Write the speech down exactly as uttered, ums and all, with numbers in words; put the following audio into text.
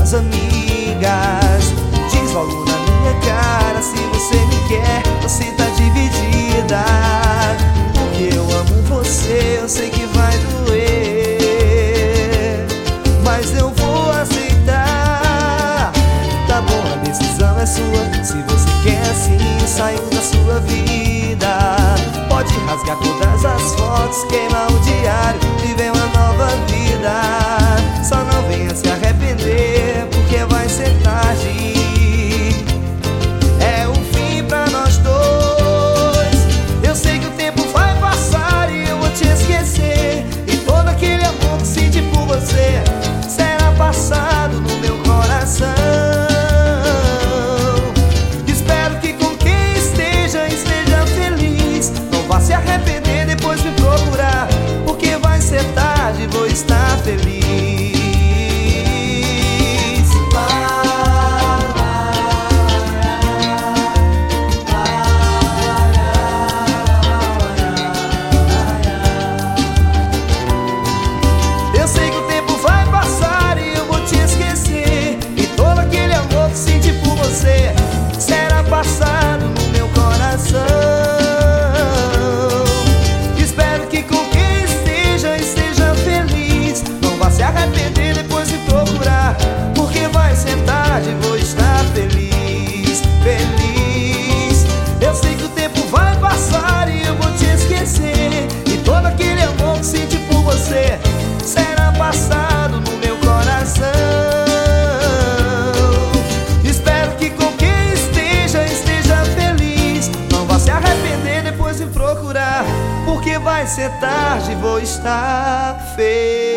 minhas amigas. Diz logo na minha cara, se você me quer, você tá dividida. Porque eu amo você, eu sei que vai doer, mas eu vou aceitar. Tá bom, a decisão é sua. Se você quer assim, saiu da sua vida. Pode rasgar todas as fotos, queimar o diário, viver uma nova vida. Só não venha se arrepender, porque vai ser tarde. É o fim pra nós dois. Eu sei que o tempo vai passar e eu vou te esquecer. E todo aquele amor que senti por você será passado no meu coração. Se arrepender, depois me procurar, porque vai ser tarde, vou estar feliz. Eu sei que o tempo vai passar e eu vou te esquecer. E todo aquele amor que senti por você será passado no meu coração. Se arrepender, depois me procurar, porque vai ser tarde, vou estar feliz, feliz. Eu sei que o tempo vai passar e eu vou te esquecer. E todo aquele amor que senti por você será passado no meu coração. Espero que com quem esteja, esteja feliz. Não vá se arrepender, depois me procurar, porque vai ser tarde, vou estar feliz.